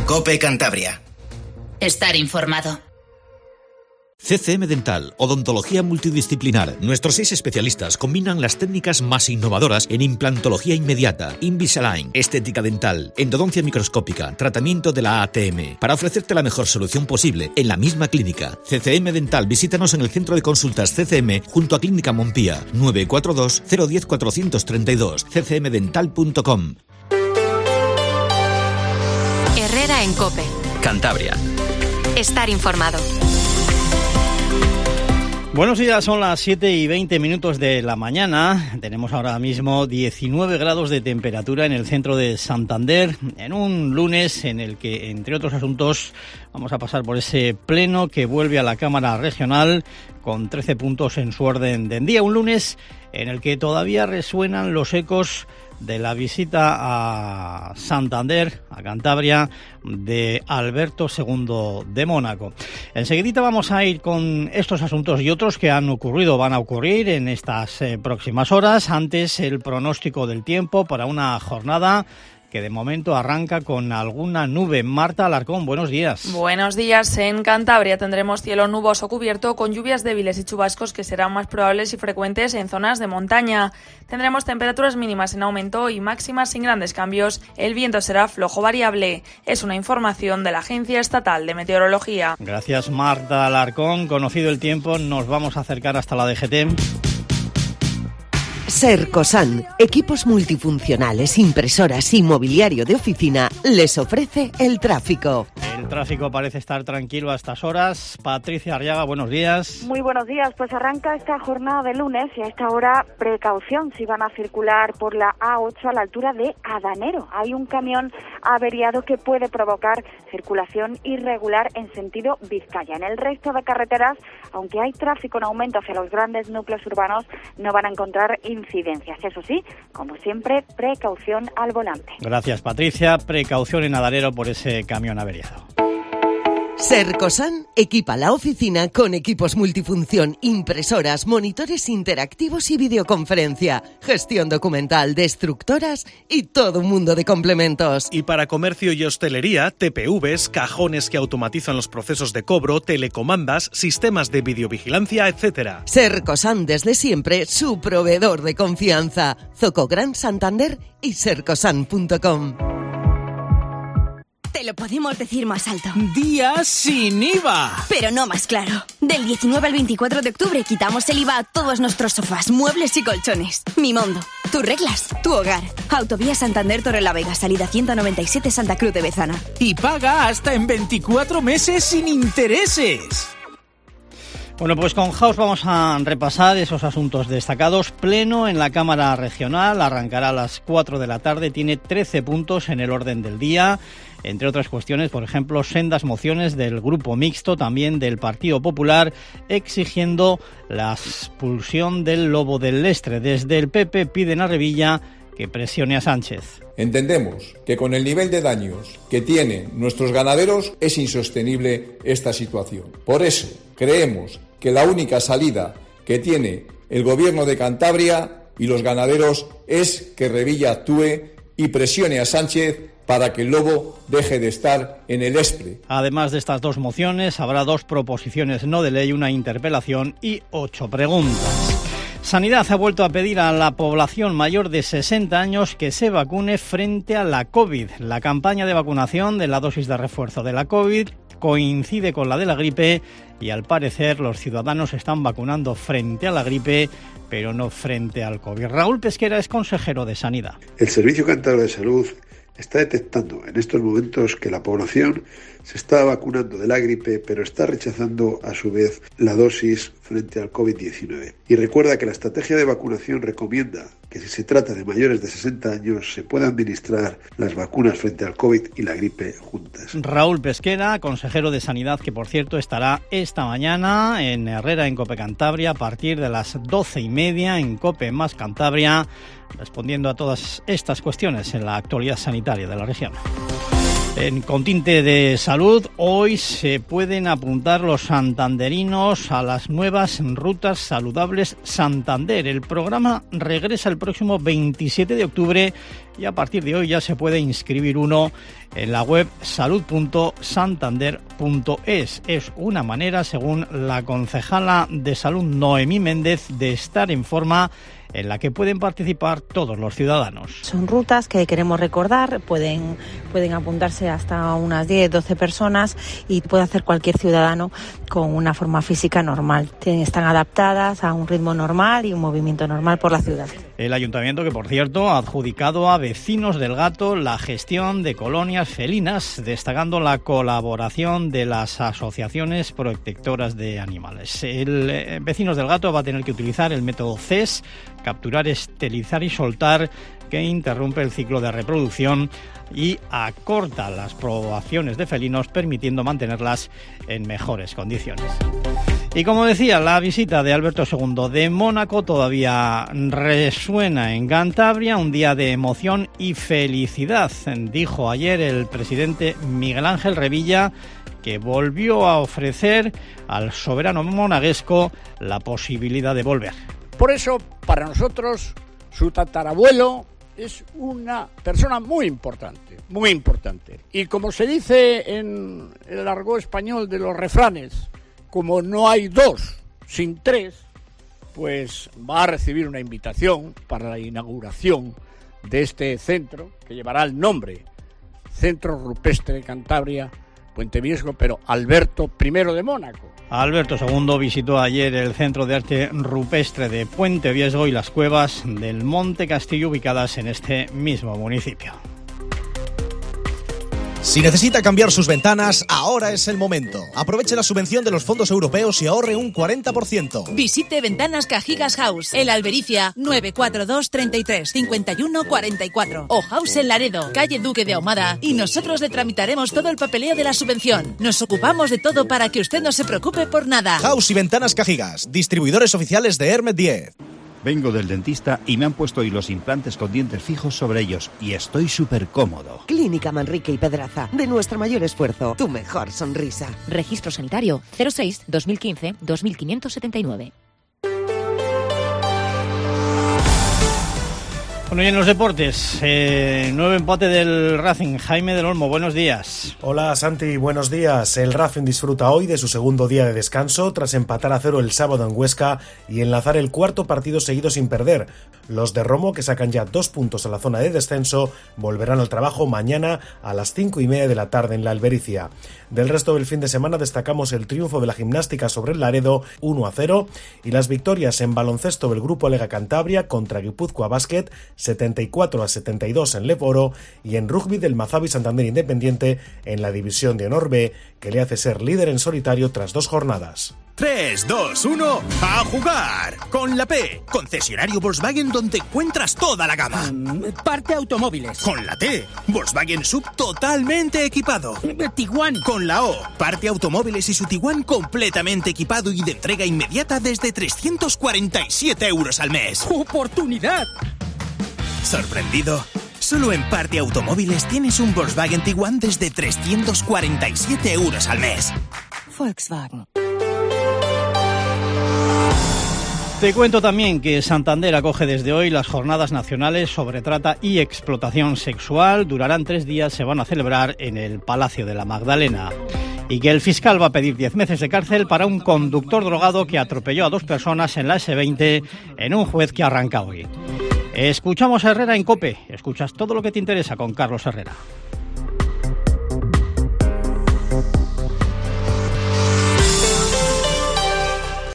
COPE Cantabria. Estar informado. CCM Dental, odontología multidisciplinar. Nuestros 6 especialistas combinan las técnicas más innovadoras en implantología inmediata, Invisalign, estética dental, endodoncia microscópica, tratamiento de la ATM, para ofrecerte la mejor solución posible en la misma clínica. CCM Dental, visítanos en el centro de consultas CCM junto a Clínica Montpía, 942 010 432, ccmdental.com. Herrera en COPE. Cantabria. Estar informado. Buenos días, son las 7:20 de la mañana. Tenemos ahora mismo 19 grados de temperatura en el centro de Santander, en un lunes en el que, entre otros asuntos, vamos a pasar por ese pleno que vuelve a la Cámara Regional con 13 puntos en su orden del día. Un lunes en el que todavía resuenan los ecos de la visita a Santander, a Cantabria, de Alberto II de Mónaco. Enseguidita vamos a ir con estos asuntos y otros que han ocurrido, van a ocurrir en estas próximas horas. Antes, el pronóstico del tiempo para una jornada que de momento arranca con alguna nube. Marta Alarcón, buenos días. Buenos días. En Cantabria tendremos cielo nuboso cubierto con lluvias débiles y chubascos que serán más probables y frecuentes en zonas de montaña. Tendremos temperaturas mínimas en aumento y máximas sin grandes cambios. El viento será flojo variable. Es una información de la Agencia Estatal de Meteorología. Gracias, Marta Alarcón. Conocido el tiempo, nos vamos a acercar hasta la DGT. Sercosan, equipos multifuncionales, impresoras y mobiliario de oficina, les ofrece el tráfico. El tráfico parece estar tranquilo a estas horas. Patricia Arriaga, buenos días. Muy buenos días. Pues arranca esta jornada de lunes y a esta hora precaución si van a circular por la A8 a la altura de Adanero. Hay un camión averiado que puede provocar circulación irregular en sentido Vizcaya. En el resto de carreteras, aunque hay tráfico en aumento hacia los grandes núcleos urbanos, no van a encontrar incidencias. Eso sí, como siempre, precaución al volante. Gracias, Patricia. Precaución en Adanero por ese camión averiado. Sercosan equipa la oficina con equipos multifunción, impresoras, monitores interactivos y videoconferencia, gestión documental, destructoras y todo un mundo de complementos. Y para comercio y hostelería, TPVs, cajones que automatizan los procesos de cobro, telecomandas, sistemas de videovigilancia, etc. Sercosan, desde siempre, su proveedor de confianza. Zoco Gran Santander y sercosan.com. Te lo podemos decir más alto. ¡Días sin IVA! Pero no más claro. Del 19 al 24 de octubre quitamos el IVA a todos nuestros sofás, muebles y colchones. Mimondo, tus reglas, tu hogar. Autovía Santander Torrelavega, salida 197 Santa Cruz de Bezana. Y paga hasta en 24 meses sin intereses. Bueno, pues con House vamos a repasar esos asuntos destacados. Pleno en la Cámara Regional, arrancará a las 4 de la tarde, tiene 13 puntos en el orden del día. Entre otras cuestiones, por ejemplo, sendas mociones del Grupo Mixto, también del Partido Popular, exigiendo la expulsión del lobo del Lestre. Desde el PP piden a Revilla que presione a Sánchez. Entendemos que con el nivel de daños que tienen nuestros ganaderos es insostenible esta situación. Por eso creemos que la única salida que tiene el Gobierno de Cantabria y los ganaderos es que Revilla actúe y presione a Sánchez para que el lobo deje de estar en el Espre. Además de estas dos mociones, habrá 2 proposiciones no de ley, una interpelación y 8 preguntas. Sanidad ha vuelto a pedir a la población mayor de 60 años que se vacune frente a la COVID. La campaña de vacunación de la dosis de refuerzo de la COVID coincide con la de la gripe y, al parecer, los ciudadanos están vacunando frente a la gripe, pero no frente al COVID. Raúl Pesquera es consejero de Sanidad. El Servicio Cántabro de Salud está detectando en estos momentos que la población se está vacunando de la gripe, pero está rechazando a su vez la dosis frente al COVID-19. Y recuerda que la estrategia de vacunación recomienda que si se trata de mayores de 60 años se puedan administrar las vacunas frente al COVID y la gripe juntas. Raúl Pesquera, consejero de Sanidad, que por cierto estará esta mañana en Herrera, en COPE Cantabria, a partir de las 12:30 en COPE más Cantabria, respondiendo a todas estas cuestiones en la actualidad sanitaria de la región. Con tinte de salud, hoy se pueden apuntar los santanderinos a las nuevas rutas saludables Santander. El programa regresa el próximo 27 de octubre y a partir de hoy ya se puede inscribir uno en la web salud.santander.es. Es una manera, según la concejala de salud Noemí Méndez, de estar en forma, en la que pueden participar todos los ciudadanos. Son rutas que queremos recordar, pueden apuntarse hasta unas 10-12 personas y puede hacer cualquier ciudadano con una forma física normal. Están adaptadas a un ritmo normal y un movimiento normal por la ciudad. El ayuntamiento, que por cierto ha adjudicado a Vecinos del Gato la gestión de colonias felinas, destacando la colaboración de las asociaciones protectoras de animales. El Vecinos del Gato va a tener que utilizar el método CES, capturar, esterilizar y soltar, que interrumpe el ciclo de reproducción y acorta las poblaciones de felinos, permitiendo mantenerlas en mejores condiciones. Y como decía, la visita de Alberto II de Mónaco todavía resuena en Cantabria, un día de emoción y felicidad, dijo ayer el presidente Miguel Ángel Revilla, que volvió a ofrecer al soberano monegasco la posibilidad de volver. Por eso, para nosotros, su tatarabuelo es una persona muy importante, muy importante. Y como se dice en el argot español de los refranes, como no hay dos sin tres, pues va a recibir una invitación para la inauguración de este centro, que llevará el nombre Centro Rupestre de Cantabria, Puente Viesgo, pero Alberto I de Mónaco. Alberto II visitó ayer el Centro de Arte Rupestre de Puente Viesgo y las cuevas del Monte Castillo ubicadas en este mismo municipio. Si necesita cambiar sus ventanas, ahora es el momento. Aproveche la subvención de los fondos europeos y ahorre un 40%. Visite Ventanas Cajigas House, en Albericia, 942 33 51 44. O House en Laredo, calle Duque de Ahumada, y nosotros le tramitaremos todo el papeleo de la subvención. Nos ocupamos de todo para que usted no se preocupe por nada. House y Ventanas Cajigas, distribuidores oficiales de Hermet 10. Vengo del dentista y me han puesto hoy los implantes con dientes fijos sobre ellos y estoy súper cómodo. Clínica Manrique y Pedraza, de nuestro mayor esfuerzo, tu mejor sonrisa. Registro sanitario 06-2015-2579. Bueno, y en los deportes, nuevo empate del Racing. Jaime del Olmo, buenos días. Hola Santi, buenos días. El Racing disfruta hoy de su segundo día de descanso tras empatar a 0 el sábado en Huesca y enlazar el cuarto partido seguido sin perder. Los de Romo, que sacan ya 2 puntos a la zona de descenso, volverán al trabajo mañana a las 5:30 de la tarde en la Albericia. Del resto del fin de semana destacamos el triunfo de la Gimnástica sobre el Laredo 1-0 y las victorias en baloncesto del Grupo Lega Cantabria contra Guipúzcoa Basket 74-72 en Leporo y en rugby del Mazabi Santander Independiente en la División de Honor B, que le hace ser líder en solitario tras 2 jornadas. 3, 2, 1, ¡a jugar! Con la P, concesionario Volkswagen donde encuentras toda la gama. Parte automóviles. Con la T, Volkswagen Sub totalmente equipado. Tiguan. Con la O, parte automóviles y su Tiguan completamente equipado y de entrega inmediata desde 347 euros al mes. ¡Oportunidad! ¿Sorprendido? Solo en Parte Automóviles tienes un Volkswagen Tiguan desde 347 euros al mes. Volkswagen. Te cuento también que Santander acoge desde hoy las jornadas nacionales sobre trata y explotación sexual. Durarán 3 días, se van a celebrar en el Palacio de la Magdalena. Y que el fiscal va a pedir 10 meses de cárcel para un conductor drogado que atropelló a 2 personas en la S20 en un juez que arranca hoy. Escuchamos a Herrera en COPE. Escuchas todo lo que te interesa con Carlos Herrera.